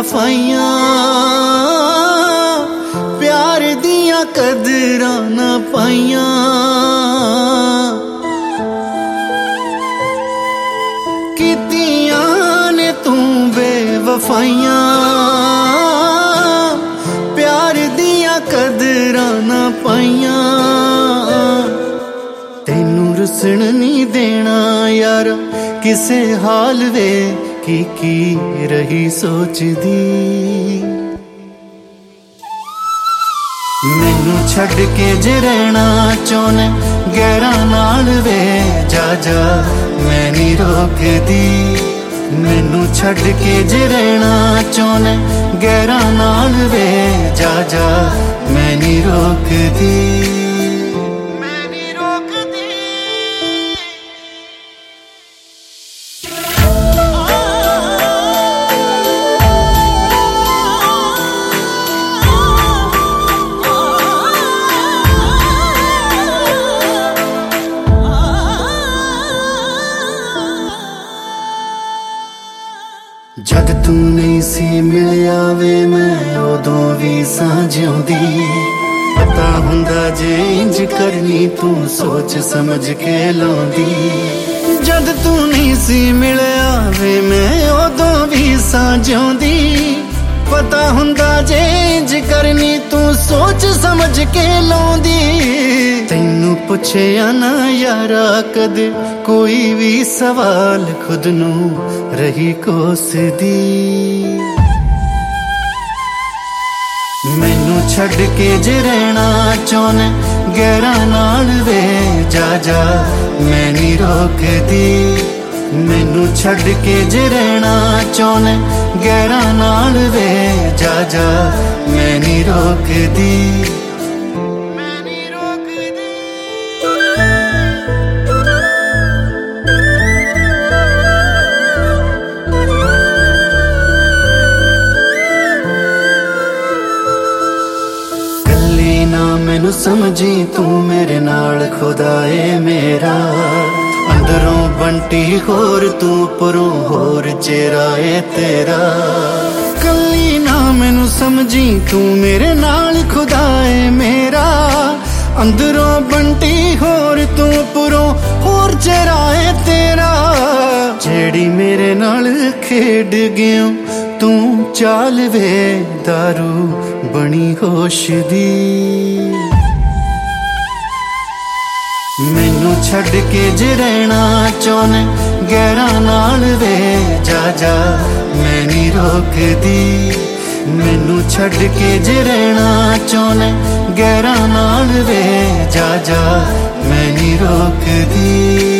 बेवफाइयां प्यार दियां कदरां ना पाइयां। कीतियां ने तू बेवफाइयां प्यार दियां कदरां ना पाइयां। तैनू रुसण नहीं देना यार किसे हाल वे की रही सोचदी। मैनू छड़ के जे रहना चाहने गैरां नाल वे जा जा मैं नहीं रोकदी। मैनू छड़ के जे रहना चाहने गैरां नाल वे जा जा मैं नहीं रोकदी। जद तू नहीं सी मिलिया वे मैं उदों भी साझ्योंदी। पता हुंदा जे इंज करनी तू सोच समझ के लाउंदी। जद तू नहीं सी मिलिया वे मैं उदों भी साझ्योंदी। पता हुंदा जे इंज करनी तू सोच समझ के लाउंदी। तैनू पुछया ना यारा कद कोई भी सवाल खुद नू रही कोसदी। मैनू छड़ के जे रहना चाहने गैरां नाल वे जा जा मैं नहीं रोकदी। मैनू छड़ के जे रहना चाहने गैरां नाल वे जा जा मैं नहीं रोकदी। मैनू समझी तू मेरे नाल खुदाए मेरा। अंदरों बंटी होर तू परों होर चेहराए तेरा। कली ना मैनू समझी तू मेरे नाल खुदाए मेरा। अंदरों बंटी होर तू परों होर चेहराए तेरा। जेड़ी मेरे नाल खेड गयो तू चाल वे दारू बनी होश दी। मैनू छड़ के जे रहना चाहने गैरां नाल वे जा जा मैं नहीं रोकदी। मैनू छड़ के जे रहना चाहने गैरां नाल वे जा जा मैं नहीं रोकदी।